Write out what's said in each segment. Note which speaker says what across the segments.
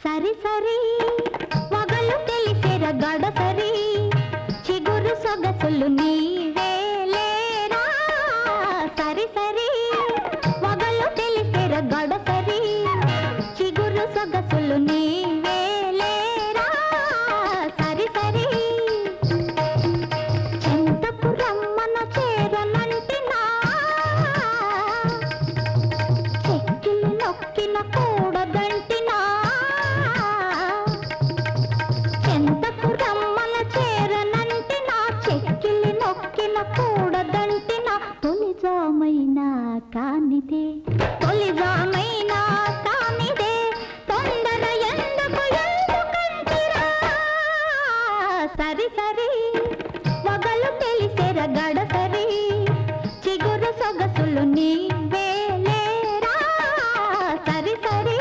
Speaker 1: సరి సరి వగలు తెలిసేర గడసరి చిగురు సొగసులు నీవేలేరా సరి సరి వగలు తెలిసేర గడసరి చిగురు సొగసులు నీవేలేరా సరి సరి చెంతకు రమ్మన చేరనంటినా చెక్కిలి నొక్కిన కూడదంటినా చెంతకు రమ్మన చేరనంటినా చెక్కిలి నొక్కిన కూడదంటినా తొలిజామైనా కానిదే తొలిజామైనా కానిదే తొందర ఎందుకంటిరా సరి సరి వగలు తెలిసేర గడసరి చిగురు సొగసులు నీవేలేరా సరి సరి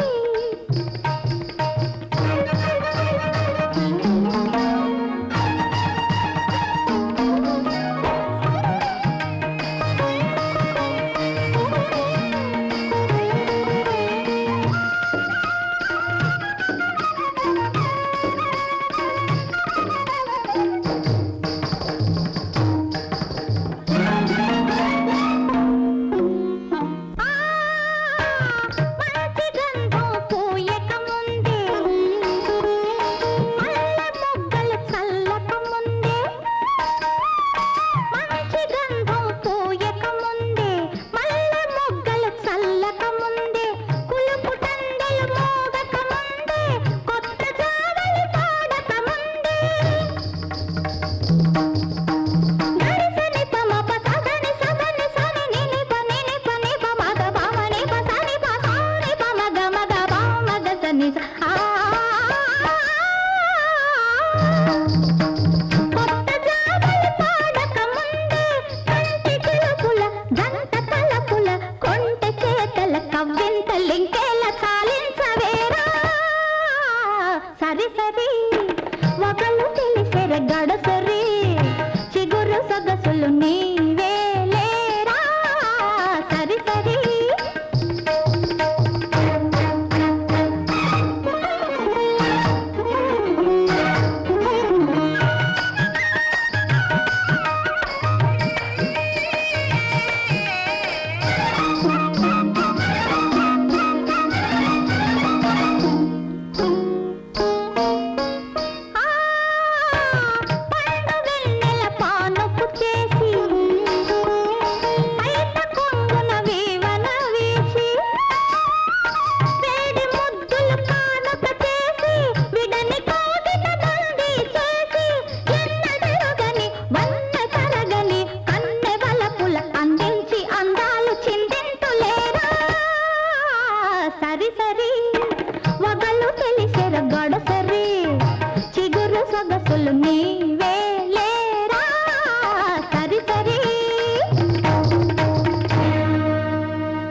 Speaker 1: సరి సరి వగలు తెలిసేర గడసరి చిగురు సొగసులు నీ